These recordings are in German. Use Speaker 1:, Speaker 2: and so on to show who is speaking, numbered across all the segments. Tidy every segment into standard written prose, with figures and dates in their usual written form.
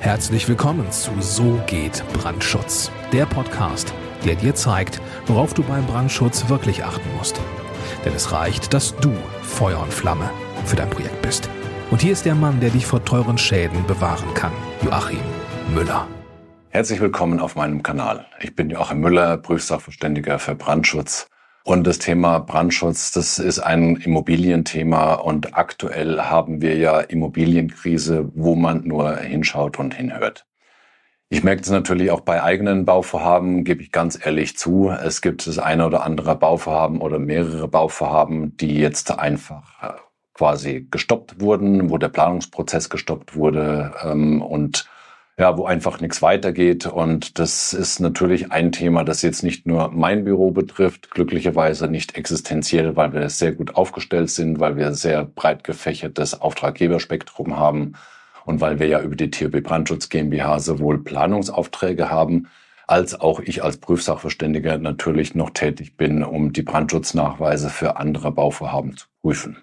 Speaker 1: Herzlich willkommen zu So geht Brandschutz, der Podcast, der dir zeigt, worauf du beim Brandschutz wirklich achten musst. Denn es reicht, dass du Feuer und Flamme für dein Projekt bist. Und hier ist der Mann, der dich vor teuren Schäden bewahren kann, Joachim Müller.
Speaker 2: Herzlich willkommen auf meinem Kanal. Ich bin Joachim Müller, Prüfsachverständiger für Brandschutz. Und das Thema Brandschutz, das ist ein Immobilienthema und aktuell haben wir ja Immobilienkrise, wo man nur hinschaut und hinhört. Ich merke es natürlich auch bei eigenen Bauvorhaben, gebe ich ganz ehrlich zu. Es gibt das eine oder andere Bauvorhaben oder mehrere Bauvorhaben, die jetzt einfach quasi gestoppt wurden, wo der Planungsprozess gestoppt wurde und ja, wo einfach nichts weitergeht. Und das ist natürlich ein Thema, das jetzt nicht nur mein Büro betrifft, glücklicherweise nicht existenziell, weil wir sehr gut aufgestellt sind, weil wir sehr breit gefächertes Auftraggeberspektrum haben und weil wir ja über die TÜV Brandschutz GmbH sowohl Planungsaufträge haben, als auch ich als Prüfsachverständiger natürlich noch tätig bin, um die Brandschutznachweise für andere Bauvorhaben zu prüfen.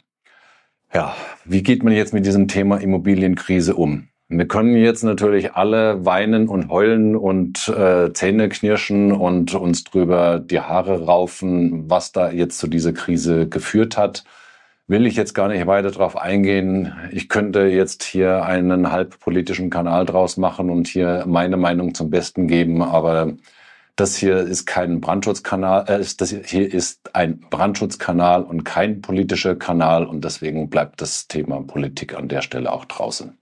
Speaker 2: Ja, wie geht man jetzt mit diesem Thema Immobilienkrise um? Wir können jetzt natürlich alle weinen und heulen und Zähne knirschen und uns drüber die Haare raufen, was da jetzt zu dieser Krise geführt hat. Will ich jetzt gar nicht weiter drauf eingehen. Ich könnte jetzt hier einen halb politischen Kanal draus machen und hier meine Meinung zum Besten geben, aber das hier ist kein Brandschutzkanal, das hier ist ein Brandschutzkanal und kein politischer Kanal und deswegen bleibt das Thema Politik an der Stelle auch draußen.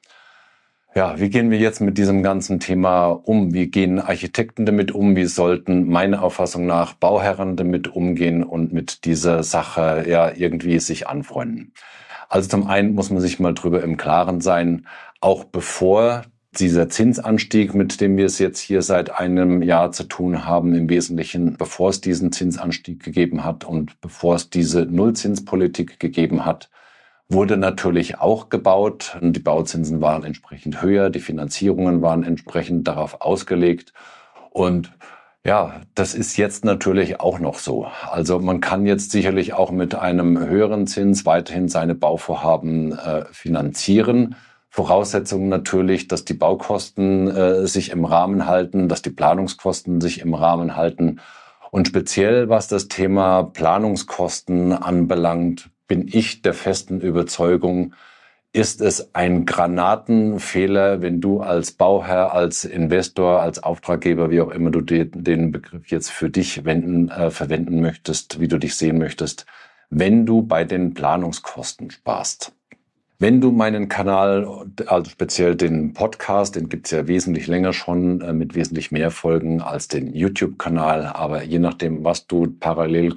Speaker 2: Ja, wie gehen wir jetzt mit diesem ganzen Thema um? Wie gehen Architekten damit um? Wie sollten meiner Auffassung nach Bauherren damit umgehen und mit dieser Sache ja irgendwie sich anfreunden? Also zum einen muss man sich mal drüber im Klaren sein, auch bevor dieser Zinsanstieg, mit dem wir es jetzt hier seit einem Jahr zu tun haben, im Wesentlichen, bevor es diesen Zinsanstieg gegeben hat und bevor es diese Nullzinspolitik gegeben hat, wurde natürlich auch gebaut. Die Bauzinsen waren entsprechend höher, die Finanzierungen waren entsprechend darauf ausgelegt. Und ja, das ist jetzt natürlich auch noch so. Also man kann jetzt sicherlich auch mit einem höheren Zins weiterhin seine Bauvorhaben finanzieren. Voraussetzung natürlich, dass die Baukosten sich im Rahmen halten, dass die Planungskosten sich im Rahmen halten. Und speziell was das Thema Planungskosten anbelangt, bin ich der festen Überzeugung, ist es ein Granatenfehler, wenn du als Bauherr, als Investor, als Auftraggeber, wie auch immer du den Begriff jetzt für dich verwenden möchtest, wie du dich sehen möchtest, wenn du bei den Planungskosten sparst. Wenn du meinen Kanal, also speziell den Podcast, den gibt's ja wesentlich länger schon, mit wesentlich mehr Folgen als den YouTube-Kanal, aber je nachdem, was du parallel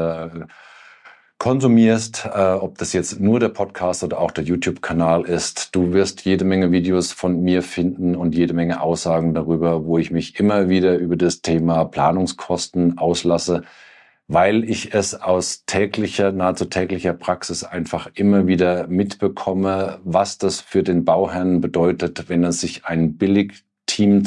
Speaker 2: konsumierst, ob das jetzt nur der Podcast oder auch der YouTube-Kanal ist, du wirst jede Menge Videos von mir finden und jede Menge Aussagen darüber, wo ich mich immer wieder über das Thema Planungskosten auslasse, weil ich es aus nahezu täglicher Praxis einfach immer wieder mitbekomme, was das für den Bauherrn bedeutet, wenn er sich ein Billigteam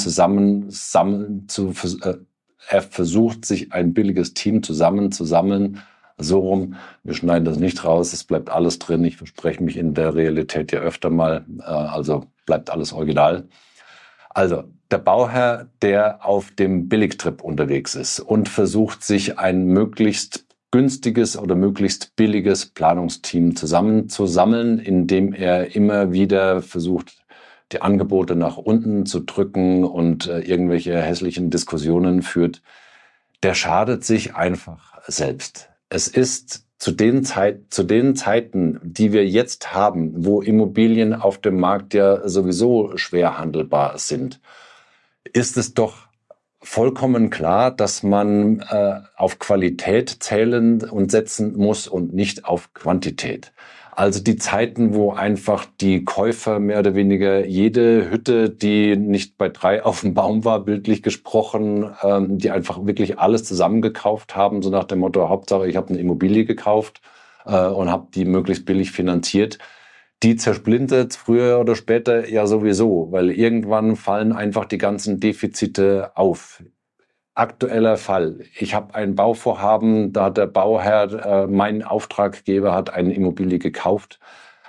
Speaker 2: er versucht, sich ein billiges Team zusammenzusammeln. So rum, wir schneiden das nicht raus, es bleibt alles drin. Ich verspreche mich in der Realität ja öfter mal, also bleibt alles original. Also der Bauherr, der auf dem Billigtrip unterwegs ist und versucht, sich ein möglichst günstiges oder möglichst billiges Planungsteam zusammenzusammeln, indem er immer wieder versucht, die Angebote nach unten zu drücken und irgendwelche hässlichen Diskussionen führt, der schadet sich einfach selbst. Es ist zu den Zeiten, die wir jetzt haben, wo Immobilien auf dem Markt ja sowieso schwer handelbar sind, ist es doch vollkommen klar, dass man auf Qualität zählen und setzen muss und nicht auf Quantität. Also die Zeiten, wo einfach die Käufer mehr oder weniger jede Hütte, die nicht bei 3 auf dem Baum war, bildlich gesprochen, die einfach wirklich alles zusammengekauft haben, so nach dem Motto, Hauptsache ich habe eine Immobilie gekauft und habe die möglichst billig finanziert, die zersplintert früher oder später ja sowieso, weil irgendwann fallen einfach die ganzen Defizite auf. Aktueller Fall. Ich habe ein Bauvorhaben, da hat der Bauherr, mein Auftraggeber, hat eine Immobilie gekauft,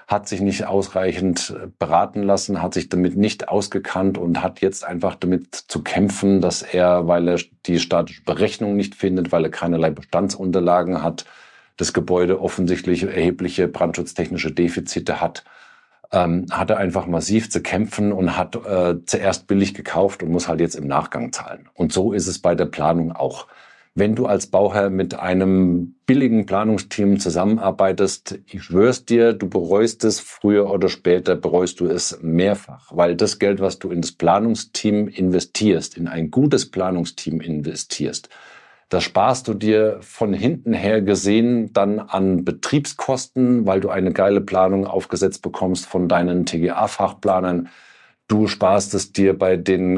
Speaker 2: hat sich nicht ausreichend beraten lassen, hat sich damit nicht ausgekannt und hat jetzt einfach damit zu kämpfen, dass er, weil er die statische Berechnung nicht findet, weil er keinerlei Bestandsunterlagen hat, das Gebäude offensichtlich erhebliche brandschutztechnische Defizite hat, hat er einfach massiv zu kämpfen und hat zuerst billig gekauft und muss halt jetzt im Nachgang zahlen. Und so ist es bei der Planung auch. Wenn du als Bauherr mit einem billigen Planungsteam zusammenarbeitest, ich schwör's dir, du bereust es, früher oder später bereust du es mehrfach, weil das Geld, was du in das Planungsteam investierst, in ein gutes Planungsteam investierst, das sparst du dir von hinten her gesehen dann an Betriebskosten, weil du eine geile Planung aufgesetzt bekommst von deinen TGA-Fachplanern. Du sparst es dir bei den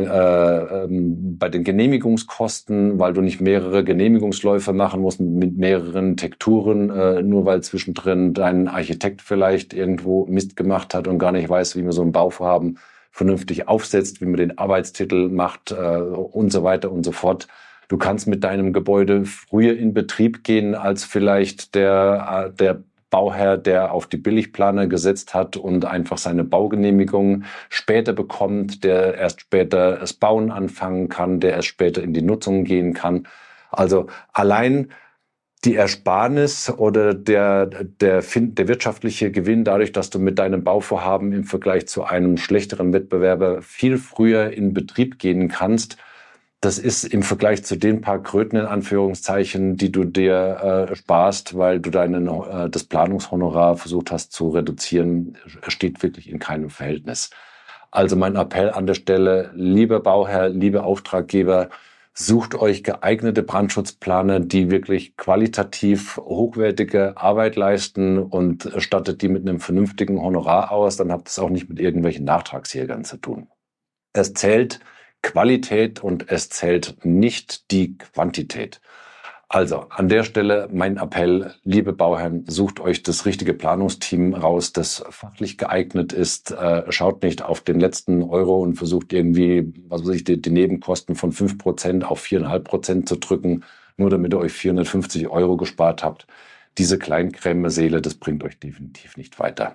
Speaker 2: Genehmigungskosten, weil du nicht mehrere Genehmigungsläufe machen musst mit mehreren Tekturen, nur weil zwischendrin dein Architekt vielleicht irgendwo Mist gemacht hat und gar nicht weiß, wie man so ein Bauvorhaben vernünftig aufsetzt, wie man den Arbeitstitel macht und so weiter und so fort. Du kannst mit deinem Gebäude früher in Betrieb gehen als vielleicht der Bauherr, der auf die Billigplaner gesetzt hat und einfach seine Baugenehmigung später bekommt, der erst später das Bauen anfangen kann, der erst später in die Nutzung gehen kann. Also allein die Ersparnis oder der wirtschaftliche Gewinn dadurch, dass du mit deinem Bauvorhaben im Vergleich zu einem schlechteren Wettbewerber viel früher in Betrieb gehen kannst, das ist im Vergleich zu den paar Kröten in Anführungszeichen, die du dir sparst, weil du das Planungshonorar versucht hast zu reduzieren, steht wirklich in keinem Verhältnis. Also mein Appell an der Stelle, lieber Bauherr, liebe Auftraggeber, sucht euch geeignete Brandschutzplaner, die wirklich qualitativ hochwertige Arbeit leisten und stattet die mit einem vernünftigen Honorar aus. Dann habt ihr es auch nicht mit irgendwelchen Nachtragsjägern zu tun. Es zählt Qualität und es zählt nicht die Quantität. Also an der Stelle mein Appell, liebe Bauherren, sucht euch das richtige Planungsteam raus, das fachlich geeignet ist. Schaut nicht auf den letzten Euro und versucht irgendwie, die Nebenkosten von 5% auf 4,5% zu drücken, nur damit ihr euch 450 € gespart habt. Diese Kleinkrämerseele, das bringt euch definitiv nicht weiter.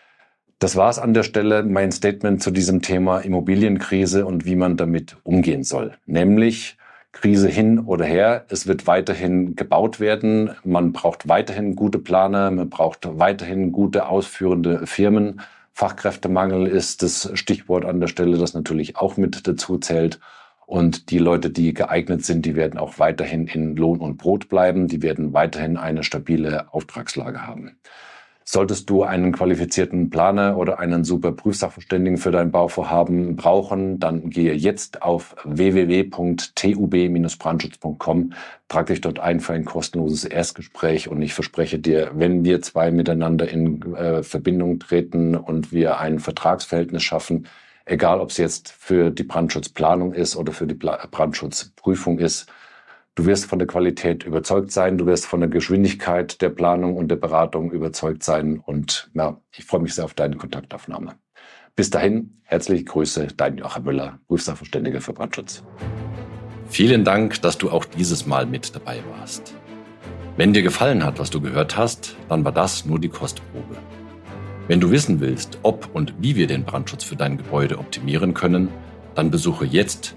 Speaker 2: Das war's an der Stelle, mein Statement zu diesem Thema Immobilienkrise und wie man damit umgehen soll. Nämlich Krise hin oder her, es wird weiterhin gebaut werden, man braucht weiterhin gute Planer, man braucht weiterhin gute ausführende Firmen. Fachkräftemangel ist das Stichwort an der Stelle, das natürlich auch mit dazu zählt. Und die Leute, die geeignet sind, die werden auch weiterhin in Lohn und Brot bleiben, die werden weiterhin eine stabile Auftragslage haben. Solltest du einen qualifizierten Planer oder einen super Prüfsachverständigen für dein Bauvorhaben brauchen, dann gehe jetzt auf www.tub-brandschutz.com, trag dich dort ein für ein kostenloses Erstgespräch und ich verspreche dir, wenn wir zwei miteinander in Verbindung treten und wir ein Vertragsverhältnis schaffen, egal ob es jetzt für die Brandschutzplanung ist oder für die Brandschutzprüfung ist, du wirst von der Qualität überzeugt sein, du wirst von der Geschwindigkeit der Planung und der Beratung überzeugt sein und ja, ich freue mich sehr auf deine Kontaktaufnahme. Bis dahin, herzliche Grüße, dein Joachim Müller, Prüfsachverständiger für Brandschutz.
Speaker 3: Vielen Dank, dass du auch dieses Mal mit dabei warst. Wenn dir gefallen hat, was du gehört hast, dann war das nur die Kostprobe. Wenn du wissen willst, ob und wie wir den Brandschutz für dein Gebäude optimieren können, dann besuche jetzt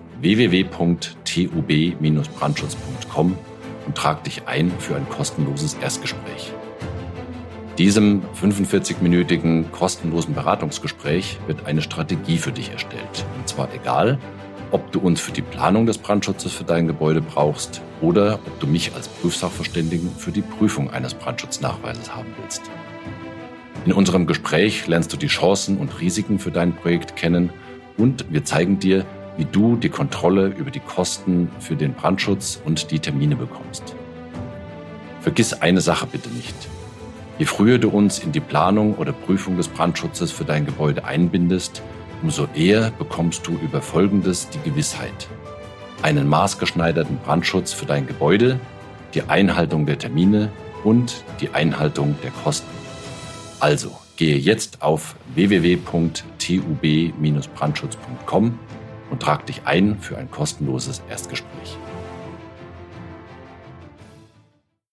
Speaker 3: www.tub-brandschutz.com und trag dich ein für ein kostenloses Erstgespräch. Diesem 45-minütigen kostenlosen Beratungsgespräch wird eine Strategie für dich erstellt. Und zwar egal, ob du uns für die Planung des Brandschutzes für dein Gebäude brauchst oder ob du mich als Prüfsachverständigen für die Prüfung eines Brandschutznachweises haben willst. In unserem Gespräch lernst du die Chancen und Risiken für dein Projekt kennen und wir zeigen dir, wie du die Kontrolle über die Kosten für den Brandschutz und die Termine bekommst. Vergiss eine Sache bitte nicht. Je früher du uns in die Planung oder Prüfung des Brandschutzes für dein Gebäude einbindest, umso eher bekommst du über Folgendes die Gewissheit: einen maßgeschneiderten Brandschutz für dein Gebäude, die Einhaltung der Termine und die Einhaltung der Kosten. Also, gehe jetzt auf www.tub-brandschutz.com und trag dich ein für ein kostenloses Erstgespräch.